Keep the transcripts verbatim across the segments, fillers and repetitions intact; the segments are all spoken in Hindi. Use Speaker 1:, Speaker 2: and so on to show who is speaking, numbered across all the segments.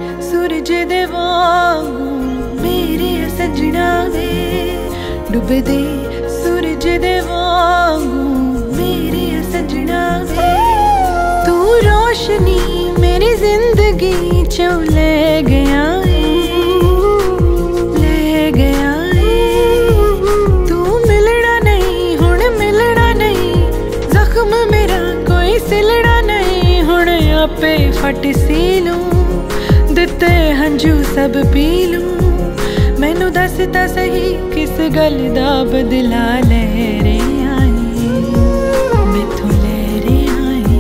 Speaker 1: सूरज दे वांगू मेरे सजना वे, डुबदे सूरज दे वांगू मेरे सजना वे। तू रोशनी मेरी जिंदगी चो ले गया है, ले गया है। तू मिलना नहीं हुण मिलना नहीं, जख्म मेरा कोई सिलना नहीं। हुण आपे फट सी लूं, दिते हंजू सब पी लूं। मैनू दस ता सही किस गल दा बदला ले रे आई, मैथों ले रे आई।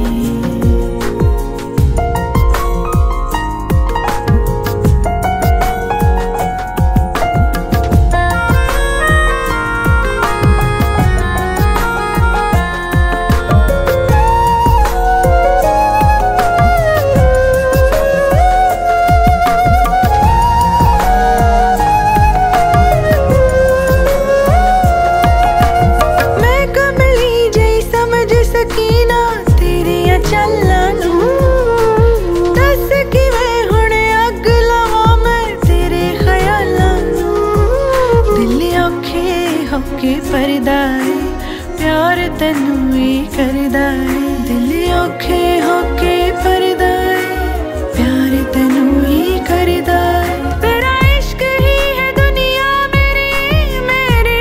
Speaker 1: सकीना तेरिया चलना नू, दस किवें हुण अग लावां मैं तेरे ख्यालां नू। दिल औखे होके परदा है, प्यार तैनू ही करदा है। दिल औखे होके परदा है, प्यार तैनू ही करदा है। तेरा इश्क ही है दुनिया मेरी, मेरी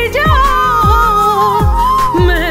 Speaker 1: जान मैं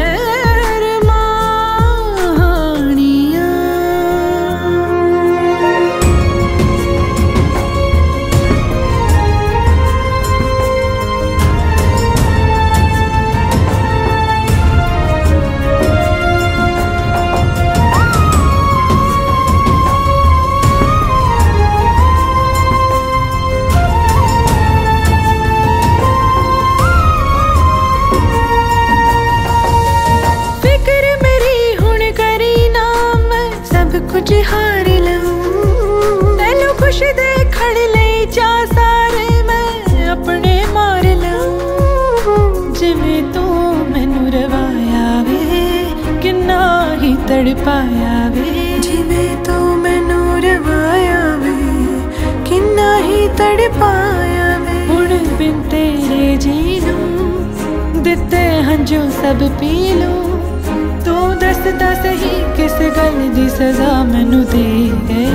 Speaker 1: कुछ हार लूं। तैनू खुश देखण लई चा सारे मैं अपने मार लूं। जिवें तू मैनू रवाया वे, किन्ना ही तड़पाया वे। जिवें तू मैनू रवाया वे, किन्ना ही तड़पाया वे। हुण बिन तेरे जी लूं, दिते हंजू सब पी लूं। तू दसदा सही किस गल दी सजा मैनू दे गए।